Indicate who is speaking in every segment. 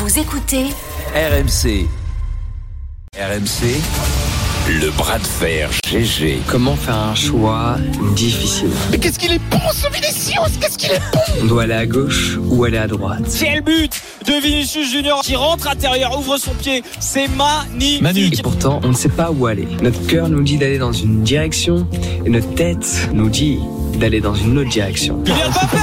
Speaker 1: Vous écoutez
Speaker 2: RMC. RMC, le bras de fer GG.
Speaker 3: Comment faire un choix difficile?
Speaker 4: Mais qu'est-ce qu'il est bon ce Vinicius? Qu'est-ce qu'il est bon?
Speaker 3: On doit aller à gauche ou aller à droite?
Speaker 5: C'est le but de Vinicius Junior qui rentre intérieur, ouvre son pied. C'est magnifique.
Speaker 3: Et pourtant, on ne sait pas où aller. Notre cœur nous dit d'aller dans une direction et notre tête nous dit d'aller dans une autre direction.
Speaker 5: Kylian Mbappé,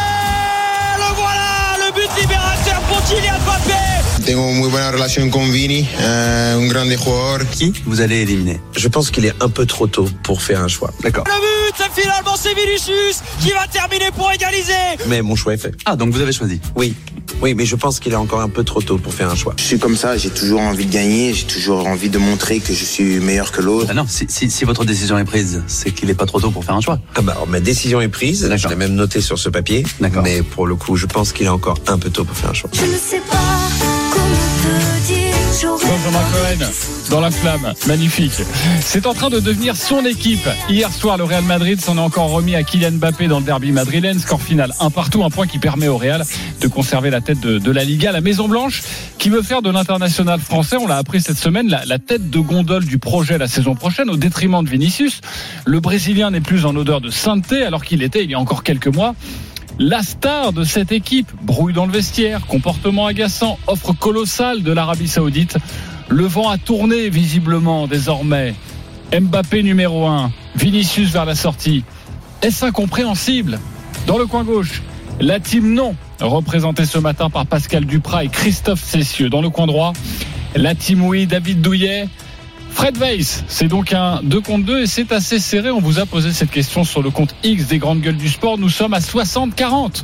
Speaker 5: le voilà, le but libérateur pour Kylian Mbappé.
Speaker 6: Tengo muy buena relación con Vini, un grande jugador.
Speaker 7: Qui vous allez éliminer? Je pense qu'il est un peu trop tôt pour faire un choix. D'accord.
Speaker 5: Le but, finalement, c'est Vinicius qui va terminer pour égaliser.
Speaker 7: Mais mon choix est fait. Ah, donc vous avez choisi? Oui, mais je pense qu'il est encore un peu trop tôt pour faire un choix.
Speaker 6: Je suis comme ça, j'ai toujours envie de gagner, j'ai toujours envie de montrer que je suis meilleur que l'autre.
Speaker 7: Ah non, si votre décision est prise, c'est qu'il n'est pas trop tôt pour faire un choix. Ah bah, alors, ma décision est prise, d'accord. Je l'ai même noté sur ce papier. D'accord. Mais pour le coup, je pense qu'il est encore un peu tôt pour faire un choix.
Speaker 8: Je ne sais pas comment te dire.
Speaker 9: Benjamin Cohen dans la flamme, magnifique. C'est en train de devenir son équipe. Hier soir, le Real Madrid s'en est encore remis à Kylian Mbappé dans le derby madrilène. Score final 1-1, un point qui permet au Real de conserver la tête de la Liga. La Maison Blanche qui veut faire de l'international français, on l'a appris cette semaine, la tête de gondole du projet la saison prochaine au détriment de Vinicius. Le Brésilien n'est plus en odeur de sainteté alors qu'il était il y a encore quelques mois la star de cette équipe. Brouille dans le vestiaire, comportement agaçant, offre colossale de l'Arabie Saoudite. Le vent a tourné visiblement désormais. Mbappé numéro 1, Vinicius vers la sortie. Est-ce incompréhensible? Dans le coin gauche, la team non, représentée ce matin par Pascal Duprat et Christophe Cessieux. Dans le coin droit, la team oui, David Douillet, Fred Weiss. C'est donc un 2 contre 2 et c'est assez serré. On vous a posé cette question sur le compte X des grandes gueules du sport. Nous sommes à 60-40.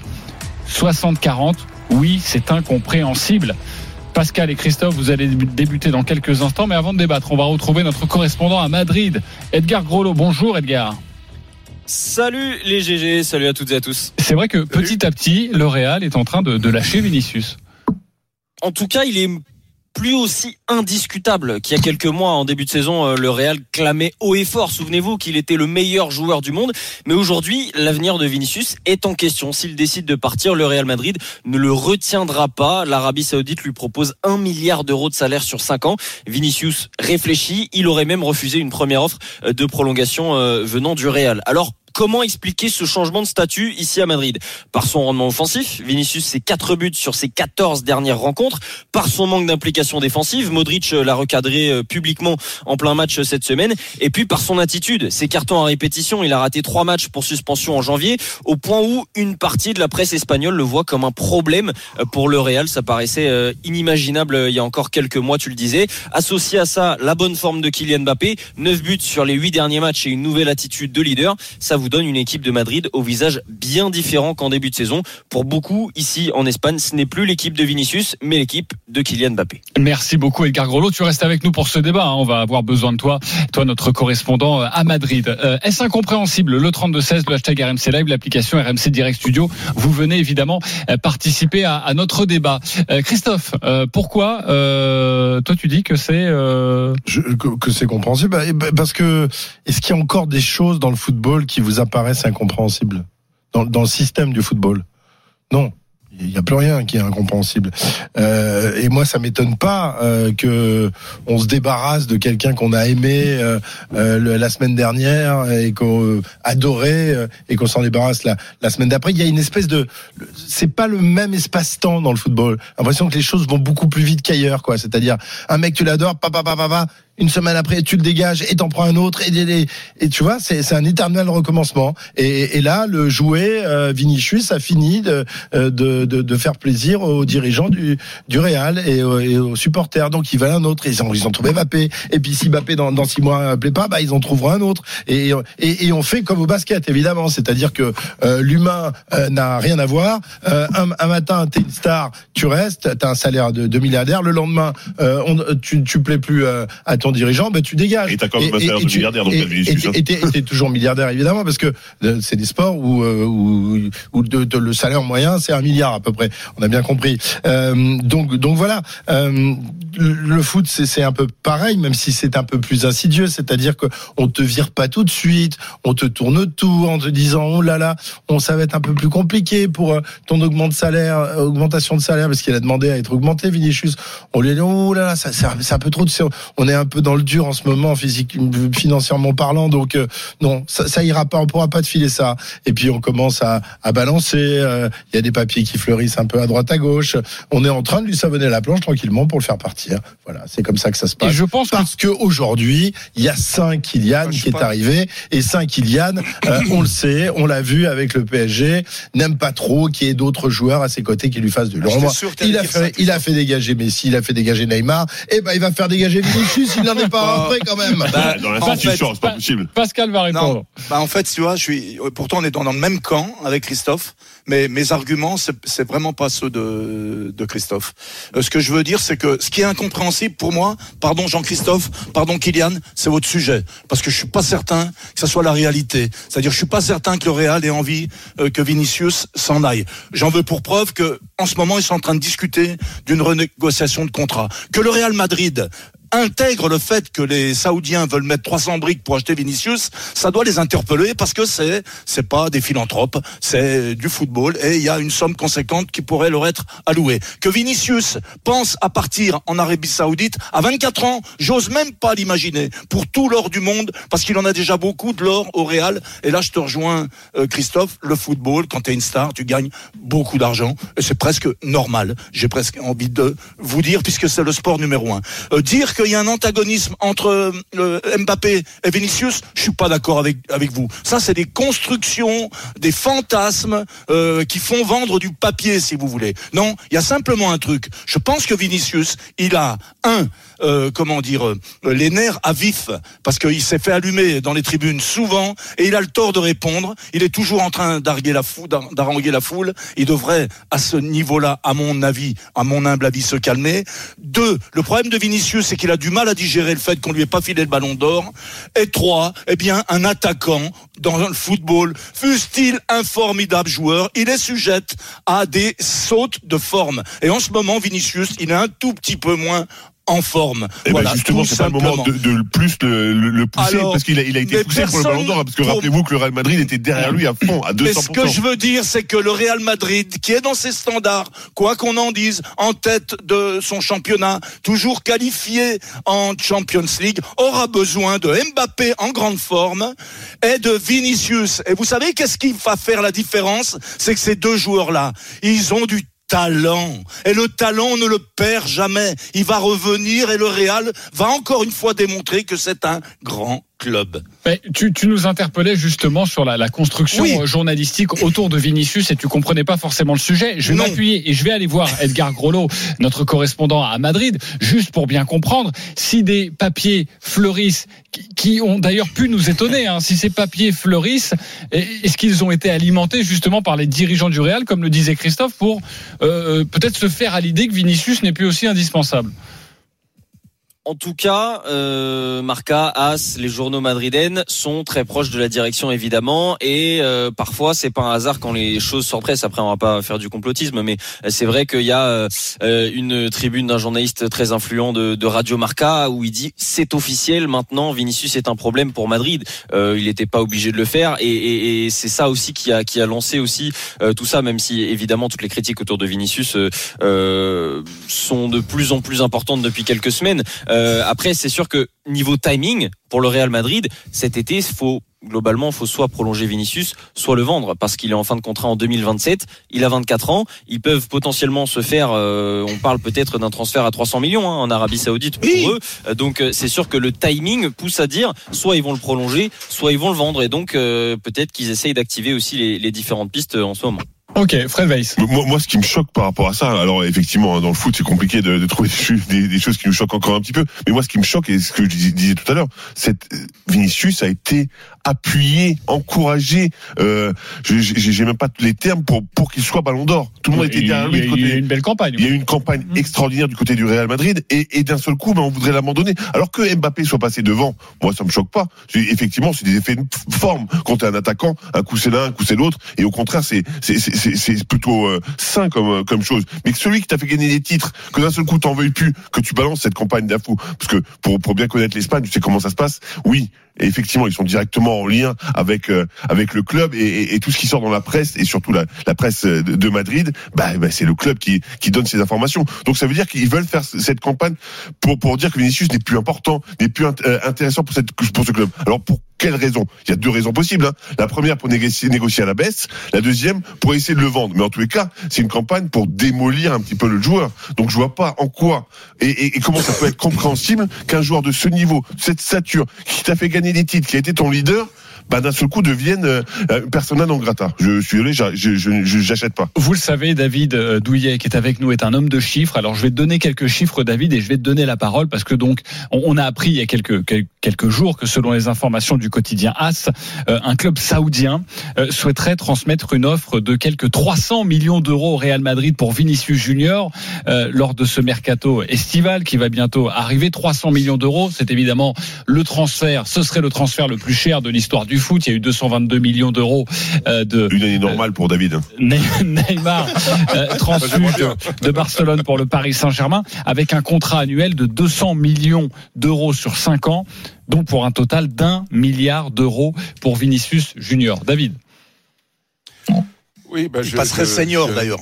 Speaker 9: 60-40, oui, c'est incompréhensible. Pascal et Christophe, vous allez débuter dans quelques instants. Mais avant de débattre, on va retrouver notre correspondant à Madrid, Edgar Grolot. Bonjour Edgar.
Speaker 5: Salut les GG, salut à toutes et à tous.
Speaker 9: C'est vrai que petit à petit, le Real est en train de lâcher Vinicius.
Speaker 5: En tout cas, il est plus aussi indiscutable qu'il y a quelques mois. En début de saison, le Real clamait haut et fort, souvenez-vous, qu'il était le meilleur joueur du monde. Mais aujourd'hui, l'avenir de Vinicius est en question. S'il décide de partir, le Real Madrid ne le retiendra pas. L'Arabie Saoudite lui propose 1 milliard d'euros de salaire sur 5 ans. Vinicius réfléchit, il aurait même refusé une première offre de prolongation venant du Real. Alors, comment expliquer ce changement de statut ici à Madrid? Par son rendement offensif, Vinicius c'est 4 buts sur ses 14 dernières rencontres. Par son manque d'implication défensive, Modric l'a recadré publiquement en plein match cette semaine. Et puis par son attitude, ses cartons à répétition, il a raté 3 matchs pour suspension en janvier, au point où une partie de la presse espagnole le voit comme un problème pour le Real. Ça paraissait inimaginable il y a encore quelques mois, tu le disais. Associé à ça, la bonne forme de Kylian Mbappé, 9 buts sur les 8 derniers matchs et une nouvelle attitude de leader, ça vous donne une équipe de Madrid au visage bien différent qu'en début de saison. Pour beaucoup, ici en Espagne, ce n'est plus l'équipe de Vinicius, mais l'équipe de Kylian Mbappé.
Speaker 9: Merci beaucoup Edgar Grolot. Tu restes avec nous pour ce débat. On va avoir besoin de toi notre correspondant à Madrid. Est-ce incompréhensible? Le 32-16, le hashtag RMC Live, l'application RMC Direct Studio. Vous venez évidemment participer à notre débat. Christophe, pourquoi toi tu dis que c'est...
Speaker 4: Que c'est compréhensible? Parce que est-ce qu'il y a encore des choses dans le football qui vous apparaissent incompréhensibles dans le système du football? Non. Il n'y a plus rien qui est incompréhensible. Et moi, ça m'étonne pas que on se débarrasse de quelqu'un qu'on a aimé la semaine dernière et qu'on adorait et qu'on s'en débarrasse la semaine d'après. Il y a une espèce de... C'est pas le même espace-temps dans le football. J'ai l'impression que les choses vont beaucoup plus vite qu'ailleurs, quoi. C'est-à-dire, un mec, tu l'adores, papa. Une semaine après, tu le dégages et t'en prends un autre et tu vois, c'est un éternel recommencement. Et là, le jouet Vinicius a fini de faire plaisir aux dirigeants du Real et aux supporters. Donc ils veulent un autre. Ils ont trouvé Mbappé. Et puis si Mbappé dans 6 mois plaît pas, ils en trouveront un autre. Et on fait comme au basket, évidemment. C'est-à-dire que l'humain n'a rien à voir. Un matin, t'es une star, tu restes, t'as un salaire de milliardaire. Le lendemain, tu plais plus à ton ton dirigeant, tu dégages.
Speaker 1: Et t'as quand même un salaire de milliardaire, donc
Speaker 4: et t'es toujours milliardaire, évidemment, parce que c'est des sports où le salaire moyen, c'est 1 milliard à peu près. On a bien compris. Donc voilà. Le foot, c'est un peu pareil, même si c'est un peu plus insidieux. C'est-à-dire que on te vire pas tout de suite, on te tourne autour en te disant oh là là, ça va être un peu plus compliqué pour ton augmentation de salaire, parce qu'il a demandé à être augmenté, Vinicius. On lui a dit oh là là, c'est un peu trop. On est un peu dans le dur en ce moment, financièrement parlant. Donc non, ça ira pas. On pourra pas te filer ça. Et puis on commence à balancer. Il y a des papiers qui fleurissent un peu à droite à gauche. On est en train de lui savonner la planche tranquillement pour le faire partir. Voilà, c'est comme ça que ça se passe.
Speaker 9: Et je pense
Speaker 4: parce que aujourd'hui, il y a Kylian qui est arrivé, et Kylian, on le sait, on l'a vu avec le PSG, n'aime pas trop qu'il y ait d'autres joueurs à ses côtés qui lui fassent de l'ombre. Il a fait dégager Messi, il a fait dégager Neymar, et il va faire dégager Vinicius, il n'en est pas rentré quand même.
Speaker 1: Dans l'institution, c'est pas possible.
Speaker 9: Pascal va répondre.
Speaker 10: En fait, tu vois, pourtant on est dans le même camp avec Christophe, mais mes arguments, c'est vraiment pas ceux de Christophe. Ce que je veux dire, c'est que ce qui est incompréhensible pour moi, pardon Jean-Christophe, pardon Kylian, c'est votre sujet, parce que je suis pas certain que ça soit la réalité. C'est-à-dire, je suis pas certain que le Real ait envie que Vinicius s'en aille. J'en veux pour preuve que, en ce moment, ils sont en train de discuter d'une renégociation de contrat. Que le Real Madrid intègre le fait que les Saoudiens veulent mettre 300 briques pour acheter Vinicius, ça doit les interpeller, parce que c'est pas des philanthropes, c'est du football, et il y a une somme conséquente qui pourrait leur être allouée. Que Vinicius pense à partir en Arabie Saoudite à 24 ans, j'ose même pas l'imaginer, pour tout l'or du monde, parce qu'il en a déjà beaucoup de l'or au Real. Et là je te rejoins Christophe, le football, quand t'es une star, tu gagnes beaucoup d'argent, et c'est presque normal. J'ai presque envie de vous dire, puisque c'est le sport numéro 1. Dire qu'il y a un antagonisme entre Mbappé et Vinicius, je suis pas d'accord avec vous. Ça, c'est des constructions, des fantasmes qui font vendre du papier, si vous voulez. Non, il y a simplement un truc. Je pense que Vinicius, il a les nerfs à vif, parce qu'il s'est fait allumer dans les tribunes souvent, et il a le tort de répondre. Il est toujours en train d'haranguer la foule. Il devrait, à ce niveau-là, à mon humble avis, se calmer. 2, le problème de Vinicius, c'est qu'il a du mal à digérer le fait qu'on lui ait pas filé le ballon d'or. Et 3, un attaquant dans le football, fût-il un formidable joueur, il est sujet à des sautes de forme. Et en ce moment, Vinicius, il est un tout petit peu moins en forme.
Speaker 1: Et voilà, justement, c'est pas le moment de le pousser. Alors, parce qu'il a été poussé pour le ballon d'or, parce que rappelez-vous que le Real Madrid était derrière lui à fond, à 200%.
Speaker 10: Mais ce que je veux dire, c'est que le Real Madrid, qui est dans ses standards, quoi qu'on en dise, en tête de son championnat, toujours qualifié en Champions League, aura besoin de Mbappé en grande forme et de Vinicius. Et vous savez qu'est-ce qui va faire la différence? C'est que ces deux joueurs-là, ils ont du talent. Et le talent, on ne le perd jamais. Il va revenir, et le Real va encore une fois démontrer que c'est un grand club.
Speaker 9: Mais tu nous interpellais justement sur la construction journalistique autour de Vinicius, et tu comprenais pas forcément le sujet. Je vais m'appuyer et je vais aller voir Edgar Grolot, notre correspondant à Madrid, juste pour bien comprendre si des papiers fleurissent, qui ont d'ailleurs pu nous étonner, si ces papiers fleurissent, est-ce qu'ils ont été alimentés justement par les dirigeants du Real, comme le disait Christophe, pour peut-être se faire à l'idée que Vinicius n'est plus aussi indispensable?
Speaker 5: En tout cas, Marca, AS, les journaux madrilènes sont très proches de la direction, évidemment, et parfois c'est pas un hasard quand les choses sortent presse. Après, on va pas faire du complotisme, mais c'est vrai qu'il y a une tribune d'un journaliste très influent de Radio Marca où il dit c'est officiel maintenant, Vinicius est un problème pour Madrid. Il n'était pas obligé de le faire, et c'est ça aussi qui a lancé aussi tout ça, même si évidemment toutes les critiques autour de Vinicius sont de plus en plus importantes depuis quelques semaines. Après, c'est sûr que niveau timing pour le Real Madrid cet été, il faut soit prolonger Vinicius, soit le vendre, parce qu'il est en fin de contrat en 2027. Il a 24 ans. Ils peuvent potentiellement se faire, on parle peut-être d'un transfert à 300 millions en Arabie Saoudite pour eux. Donc c'est sûr que le timing pousse à dire soit ils vont le prolonger, soit ils vont le vendre. Et donc peut-être qu'ils essayent d'activer aussi les différentes pistes en ce moment.
Speaker 9: Ok, Fred Weiss.
Speaker 1: Moi, ce qui me choque par rapport à ça, alors effectivement, dans le foot, c'est compliqué de trouver des choses qui nous choquent encore un petit peu. Mais moi, ce qui me choque, et ce que je disais tout à l'heure, c'est Vinicius a été appuyé, encouragé. J'ai même pas les termes pour qu'il soit Ballon d'Or. Tout le monde était derrière lui.
Speaker 9: Il y a eu une belle campagne.
Speaker 1: Il y a eu une campagne extraordinaire du côté du Real Madrid, et d'un seul coup, on voudrait l'abandonner. Alors que Mbappé soit passé devant, moi, ça me choque pas. Effectivement, c'est des effets de forme. Quand t'es un attaquant, un coup c'est l'un, un coup c'est l'autre, et au contraire, c'est plutôt sain comme chose. Mais que celui qui t'a fait gagner des titres, que d'un seul coup t'en veuilles plus, que tu balances cette campagne d'info, parce que pour bien connaître l'Espagne, tu sais comment ça se passe. Oui, effectivement, ils sont directement en lien avec le club, et tout ce qui sort dans la presse, et surtout la presse de Madrid, c'est le club qui donne ces informations. Donc ça veut dire qu'ils veulent faire cette campagne pour dire que Vinicius n'est plus important, n'est plus intéressant pour ce club. Alors pour quelle raison? Il y a deux raisons possibles. La première, pour négocier à la baisse. La deuxième, pour essayer de le vendre. Mais en tous les cas, c'est une campagne pour démolir un petit peu le joueur. Donc je vois pas en quoi et comment ça peut être compréhensible qu'un joueur de ce niveau, cette stature, qui t'a fait gagner des titres, qui a été ton leader, d'un seul coup devienne persona non grata. Je suis désolé, j'achète pas.
Speaker 9: Vous le savez, David Douillet, qui est avec nous, est un homme de chiffres. Alors je vais te donner quelques chiffres, David, et je vais te donner la parole, parce que donc on a appris il y a quelques jours que selon les informations du quotidien AS, un club saoudien souhaiterait transmettre une offre de quelques 300 millions d'euros au Real Madrid pour Vinicius Junior lors de ce mercato estival qui va bientôt arriver. 300 millions d'euros, c'est évidemment le transfert, ce serait le transfert le plus cher de l'histoire du foot. Il y a eu 222 millions d'euros
Speaker 1: une année normale pour David.
Speaker 9: Neymar transfert de Barcelone pour le Paris Saint-Germain, avec un contrat annuel de 200 millions d'euros sur 5 ans, donc pour un total d'1 milliard d'euros pour Vinicius Junior. David.
Speaker 10: Oui, il passerait senior d'ailleurs.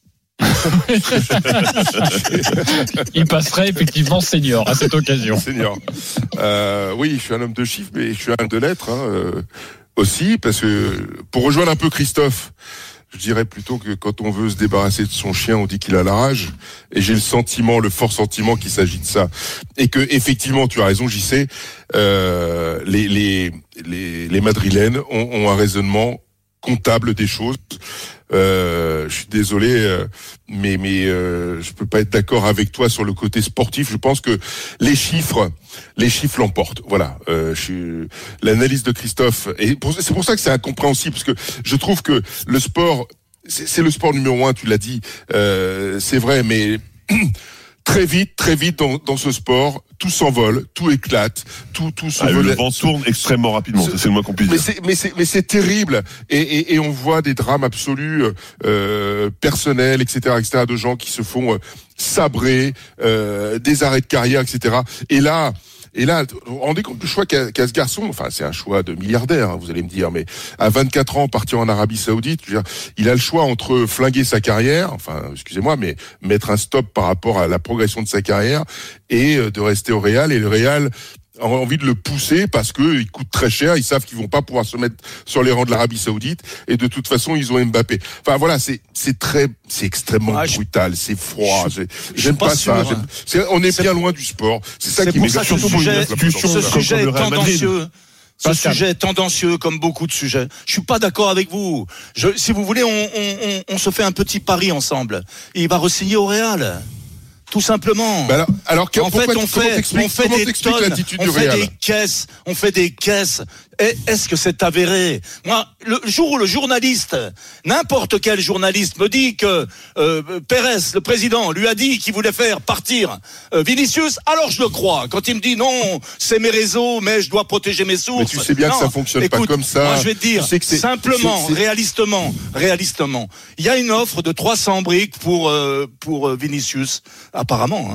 Speaker 9: Il passerait effectivement senior à cette occasion.
Speaker 11: Senior. Oui, je suis un homme de chiffres, mais je suis un homme de lettres aussi, parce que pour rejoindre un peu Christophe, je dirais plutôt que quand on veut se débarrasser de son chien, on dit qu'il a la rage. Et j'ai le fort sentiment qu'il s'agit de ça. Et que effectivement, tu as raison, JC, les Madrilènes ont un raisonnement comptable des choses. Je suis désolé, mais je peux pas être d'accord avec toi sur le côté sportif. Je pense que les chiffres l'emportent. Voilà. L'analyse de Christophe, et c'est pour ça que c'est incompréhensible, parce que je trouve que le sport, c'est le sport numéro 1. Tu l'as dit, c'est vrai, mais très vite dans ce sport, tout s'envole, tout éclate, tout s'envole.
Speaker 1: Le vent tourne extrêmement rapidement, c'est le moins qu'on puisse dire.
Speaker 11: Mais c'est terrible, et on voit des drames absolus, personnels, etc., de gens qui se font sabrer, des arrêts de carrière, etc. Et là, vous vous rendez compte du choix qu'a ce garçon? Enfin, c'est un choix de milliardaire, vous allez me dire, mais à 24 ans, partir en Arabie Saoudite, je veux dire, il a le choix entre flinguer sa carrière, enfin, excusez-moi, mais mettre un stop par rapport à la progression de sa carrière, et de rester au Real, et le Real a envie de le pousser parce que il coûte très cher, ils savent qu'ils vont pas pouvoir se mettre sur les rangs de l'Arabie Saoudite, et de toute façon ils ont Mbappé. Enfin voilà, c'est extrêmement brutal, c'est froid. J'aime pas ça. On est bien loin du sport. C'est ça qui m'énerve.
Speaker 10: Ce sujet est tendancieux. Ce sujet est tendancieux comme beaucoup de sujets. Je suis pas d'accord avec vous. Si vous voulez, on se fait un petit pari ensemble. Il va re-signer au Real. Tout simplement.
Speaker 11: Alors
Speaker 10: en fait, on fait des tonnes,
Speaker 11: l'attitude du Real.
Speaker 10: On fait des caisses. Est-ce que c'est avéré? Moi, le jour où le journaliste, n'importe quel journaliste, me dit que Pérez, le président, lui a dit qu'il voulait faire partir Vinicius, alors je le crois. Quand il me dit non, c'est mes réseaux, mais je dois protéger mes sources.
Speaker 11: Mais tu sais bien que ça fonctionne pas comme ça.
Speaker 10: Moi, je vais te dire, simplement, réalistement, il y a une offre de 300 briques pour Vinicius, apparemment,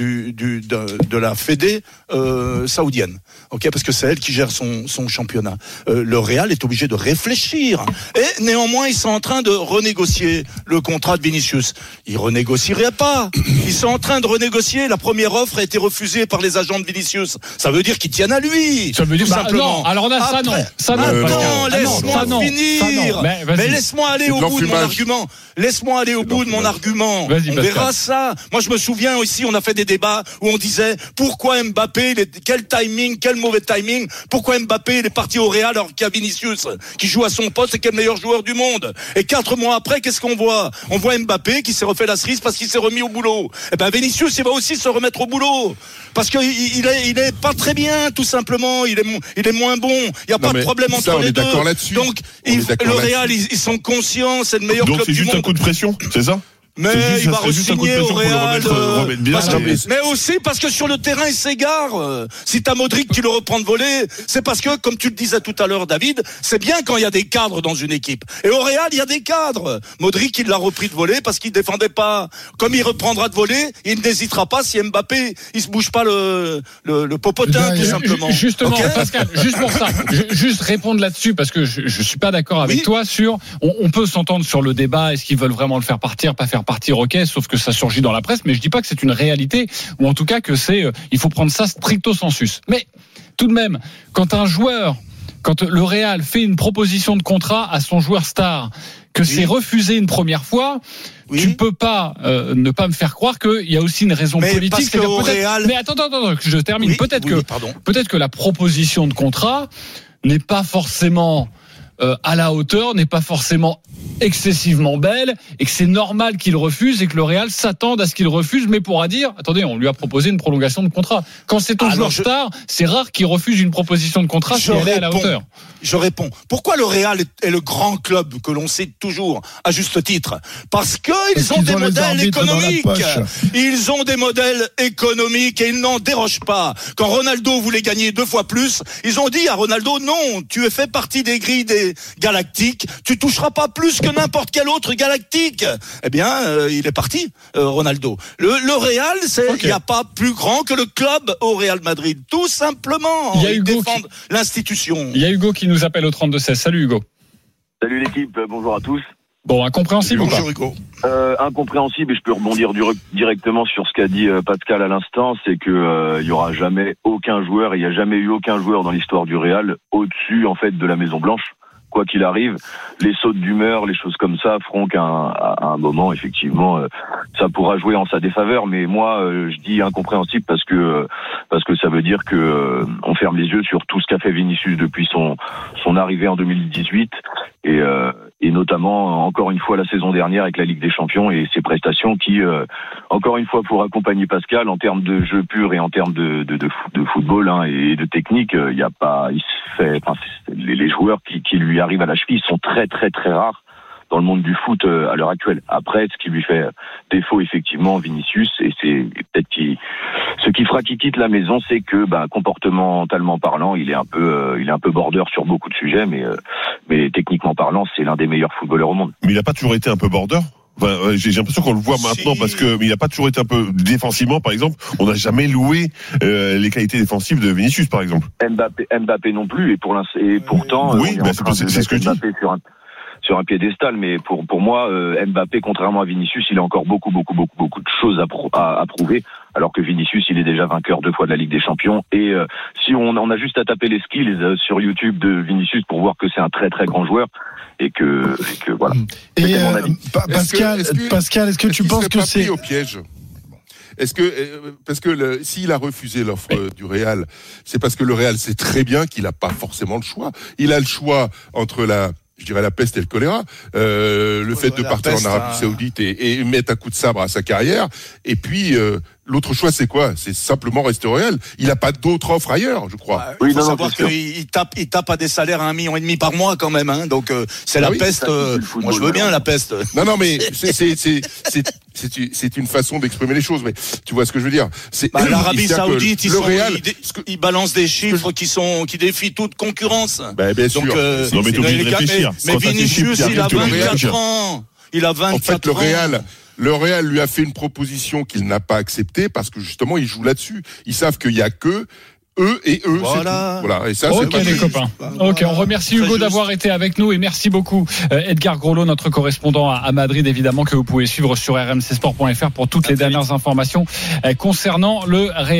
Speaker 10: de la Fédé saoudienne. Ok, parce que c'est elle qui gère son championnat. Le Real est obligé de réfléchir, et néanmoins ils sont en train de renégocier le contrat de Vinicius. Ils renégocieraient pas. Ils sont en train de renégocier. La première offre a été refusée par les agents de Vinicius. Ça veut dire qu'ils tiennent à lui.
Speaker 9: Ça veut dire
Speaker 10: simplement.
Speaker 9: Non, alors on a ça non.
Speaker 10: Laisse-moi finir. Mais laisse-moi aller au bout de mon argument. laisse-moi aller au bout de mon argument.
Speaker 9: Vas-y,
Speaker 10: On
Speaker 9: Pascal.
Speaker 10: verra ça. Moi, je me souviens aussi, on a fait des débats où on disait pourquoi Mbappé, quel timing, quel mauvais timing, pourquoi Mbappé il est parti au Real alors qu'il y a Vinicius qui joue à son poste et qui est le meilleur joueur du monde. Et 4 mois après, qu'est-ce qu'on voit? On voit Mbappé qui s'est refait la cerise parce qu'il s'est remis au boulot. Et ben Vinicius, il va aussi se remettre au boulot parce que il est pas très bien, tout simplement. Il est moins bon. Il y a pas de problème entre les deux. Donc le Real, ils sont conscients, c'est le meilleur club du monde.
Speaker 1: Donc c'est juste un coup de pression, c'est ça?
Speaker 10: Mais il va re-signer au Real. Mais aussi parce que sur le terrain il s'égare. Si t'as Modric qui le reprend de volée, c'est parce que, comme tu le disais tout à l'heure, David, c'est bien quand il y a des cadres dans une équipe. Et au Real il y a des cadres. Modric il l'a repris de volée parce qu'il défendait pas. Comme il reprendra de volée, il n'hésitera pas si Mbappé il se bouge pas le popotin tout simplement.
Speaker 9: Justement, Pascal, juste pour ça, juste répondre là-dessus parce que je suis pas d'accord avec toi sur. On peut s'entendre sur le débat. Est-ce qu'ils veulent vraiment le faire partir, pas faire partir, ok, sauf que ça surgit dans la presse, mais je dis pas que c'est une réalité, ou en tout cas que il faut prendre ça stricto sensus. Mais tout de même, quand le Real fait une proposition de contrat à son joueur star, que c'est refusé une première fois, tu peux pas ne pas me faire croire qu'il y a aussi une raison politique.
Speaker 10: Mais
Speaker 9: attends, que je termine. Peut-être que la proposition de contrat n'est pas forcément à la hauteur, n'est pas forcément excessivement belle, et que c'est normal qu'il refuse et que le Real s'attende à ce qu'il refuse, mais pourra dire attendez, on lui a proposé une prolongation de contrat. Quand c'est ton joueur star, c'est rare qu'il refuse une proposition de contrat si elle est à la hauteur.
Speaker 10: Je réponds. Pourquoi le Real est le grand club que l'on cite toujours à juste titre? Parce qu'ils ont des modèles économiques. Ils ont des modèles économiques et ils n'en dérogent pas. Quand Ronaldo voulait gagner 2 fois plus, ils ont dit à Ronaldo non, tu fais partie des grilles des galactiques, tu toucheras pas plus que n'importe quel autre galactique. Eh bien, il est parti, Ronaldo. Le Real, il n'y a pas plus grand que le club au Real Madrid, tout simplement. Ils défendent l'institution.
Speaker 9: Il y a Hugo qui nous appelle au 32-16. Salut Hugo.
Speaker 12: Salut l'équipe, bonjour à tous.
Speaker 9: Bon, incompréhensible ou pas?
Speaker 10: Bonjour Hugo.
Speaker 12: Incompréhensible, et je peux rebondir directement sur ce qu'a dit Pascal à l'instant, c'est que il y aura jamais aucun joueur, il n'y a jamais eu aucun joueur dans l'histoire du Real au-dessus en fait de la Maison Blanche. Quoi qu'il arrive, les sautes d'humeur, les choses comme ça feront qu'à un moment, effectivement, ça pourra jouer en sa défaveur. Mais moi, je dis incompréhensible parce que ça veut dire que on ferme les yeux sur tout ce qu'a fait Vinicius depuis son arrivée en 2018 et notamment encore une fois la saison dernière avec la Ligue des Champions et ses prestations qui, encore une fois, pour accompagner Pascal en termes de jeu pur et en termes de football et de technique, il y a pas, les joueurs qui lui arrivent à la cheville sont très très très rares dans le monde du foot à l'heure actuelle. Après, ce qui lui fait défaut effectivement Vinicius, et c'est peut-être ce qui fera qu'il quitte la maison, c'est que comportementalement parlant, il est un peu border sur beaucoup de sujets, mais techniquement parlant, c'est l'un des meilleurs footballeurs au monde.
Speaker 1: Mais il n'a pas toujours été un peu border? Enfin, j'ai l'impression qu'on le voit maintenant parce que il n'a pas toujours été un peu défensivement, par exemple. On n'a jamais loué les qualités défensives de Vinicius, par exemple.
Speaker 12: Mbappé non plus, et pourtant
Speaker 1: oui, c'est ce que je dis.
Speaker 12: Sur un piédestal, mais pour moi, Mbappé, contrairement à Vinicius, il a encore beaucoup de choses à prouver, alors que Vinicius, il est déjà vainqueur 2 fois de la Ligue des Champions. Et si on a juste à taper les skills sur YouTube de Vinicius pour voir que c'est un très très grand joueur, et que voilà.
Speaker 4: Et Pascal, est-ce que tu penses que c'est
Speaker 11: au piège? Est-ce que parce que s'il a refusé l'offre du Real, c'est parce que le Real sait très bien qu'il n'a pas forcément le choix. Il a le choix entre la peste et le choléra, le fait de partir en Arabie Saoudite et mettre un coup de sabre à sa carrière, et puis l'autre choix c'est quoi? C'est simplement rester au Real. Il n'a pas d'autre offre ailleurs, je crois.
Speaker 10: Il faut savoir qu'il tape à des salaires à 1,5 million par mois quand même, hein. Donc c'est la peste. Moi je veux bien la peste.
Speaker 11: Non, mais c'est une façon d'exprimer les choses, mais tu vois ce que je veux dire.
Speaker 10: L'Arabie Saoudite, ils balancent des chiffres qui défient toute concurrence.
Speaker 11: Bien sûr.
Speaker 1: Non, mais t'es obligé de réfléchir.
Speaker 10: Mais Vinicius, il a 24 ans. Il a 24 ans.
Speaker 11: En fait, le Real lui a fait une proposition qu'il n'a pas acceptée parce que justement, ils jouent là-dessus. Ils savent qu'il y a que eux et eux.
Speaker 10: Voilà.
Speaker 11: Et ça,
Speaker 9: ok, les copains. Ok, on remercie Hugo d'avoir été avec nous et merci beaucoup Edgar Groslo, notre correspondant à Madrid, évidemment, que vous pouvez suivre sur rmcsport.fr pour toutes les dernières informations concernant le Real.